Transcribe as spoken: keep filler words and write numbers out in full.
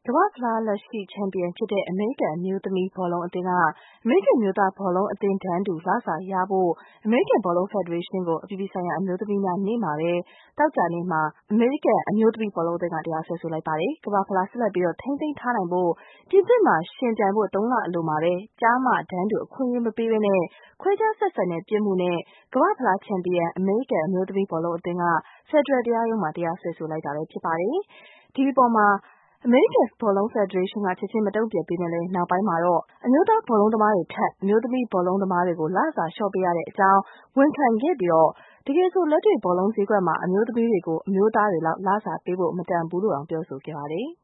ကမ္ဘာ့ဖလားလက်ရှိချန်ပီယံဖြစ်တဲ့အမေရိကန်အမျိုးသမီးဘောလုံးအသင်းကအမေရိကန်အမျိုးသားဘောလုံးအသင်းတန်းတူလစာရဖို့အမေရိကန်ဘောလုံးဖက်ဒရေးရှင်းကိုအပြည်ပြည်ဆိုင်ရာအမျိုးသမီးများနေ့မှာပဲသောကြာနေ့မှာအမေရိကန်အမျိုးသမီးဘောလုံးအသင်းကတရားစွဲဆိုလိုက်ပါတယ်။ကမ္ဘာ့ဖလားဆက်လက်ပြီးတော့ထိန်းသိမ်းထားနိုင်ဖို့ပြင်သစ်မှာရှင်ပြိုင်ဖို့သုံးလအလိုမှာပဲကျားမတန်းတူအခွင့်အရေးမပေးဘဲနဲ့ခွဲခြားဆက်ဆံတဲ့ပြစ်မှုနဲ့ကမ္ဘာ့ဖလားချန်ပီယံအမေရိကန်အမျိုးသမီးဘောလုံးအသင်းကဖက်ဒရယ်တရားရုံးမှာတရားစွဲဆိုလိုက်တာပဲဖြစ်ပါတယ်။ဒီအပေါ်မှာအမေရိကန်ဘောလုံးဖက်ဒရေးရှင်းကချက်ချင်းမတုံ့ပြန်ပေမဲ့လည်းနောက်ပိုင်းမှာတော့အမျိုးသားဘောလုံးသမားတွေထက်အမျိုးသမီးဘောလုံးသမားတွေကိုလစာလျှော့ပေးရတဲ့အကြောင်းဝန်ခံခဲ့ပြီးတော့တကယ်ဆိုလက်တွေ့ဘောလုံးဈေးကွက်မှာအမျိုးသမီးတွေကိုအမျိုးသားတွေလောက်လစာပေးဖို့မတန်ဘူးလို့တောင်ပြောဆိုခဲ့ပါတယ်။